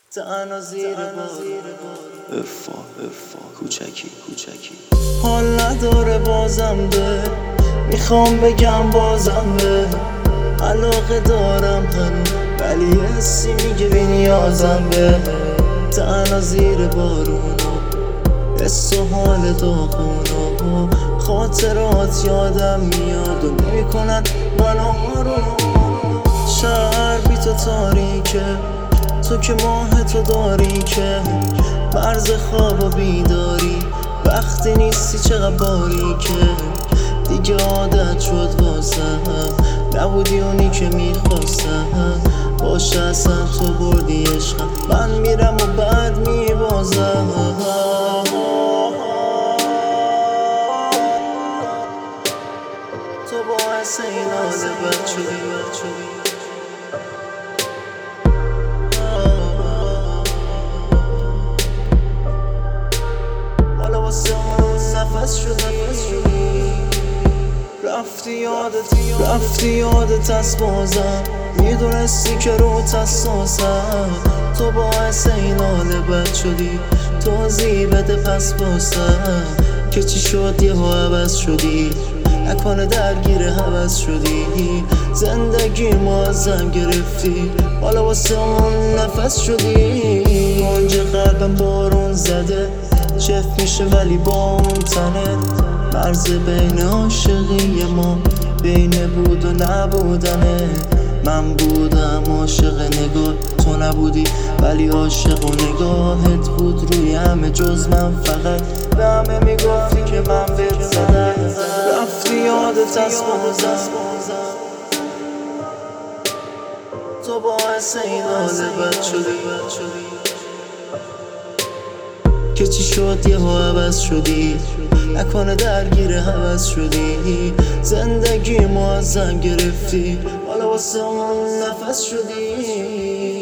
تنها زیر بار افا کوچکی حال نداره بازم به میخوام بگم بازم به علاقه دارم هنوز ولی حسی میگه بی نیازم به تنها زیر بارونو حس و حال داغونو خاطرات یادم میاد و نمیکنن من آروم شهر بی تو تاریکه تو که ماه تو داری که مرز خواب و بیداری وقتی نیستی چقدر باریکه دیگه عادت شد واسم نبودی اونی که میخواستم باشه اصلا تو بردی عشقم من میرم و بعد میبازم تو باعث این حال بد شدی حالا واسه اون نفس شدی رفتی یادت از بازم میدونستی که روت حساسم تو باعث این حال بد شدی توضیح بده پس بازم که چی شد یهو عوض شدی نکنه درگیر هوس شدی زندگی ما ازم گرفتی حالا واسه اون نفس شدی اونجا قلبم بارون زده چف میشه ولی با اون تنه مرز بین عاشقی ما بین بود و نبودنه من بودم عاشق نگاه تو نبودی ولی عاشق و نگاهت بود روی همه جز من فقط به همه میگفتی که من بهت زدم رفتی یادت از بازم تو باعث این حال بد شدی که چی شد یهو عوض شدی نکنه درگیر هوس شدی زندگی ما ازم گرفتی حالا واسه اون نفس شدی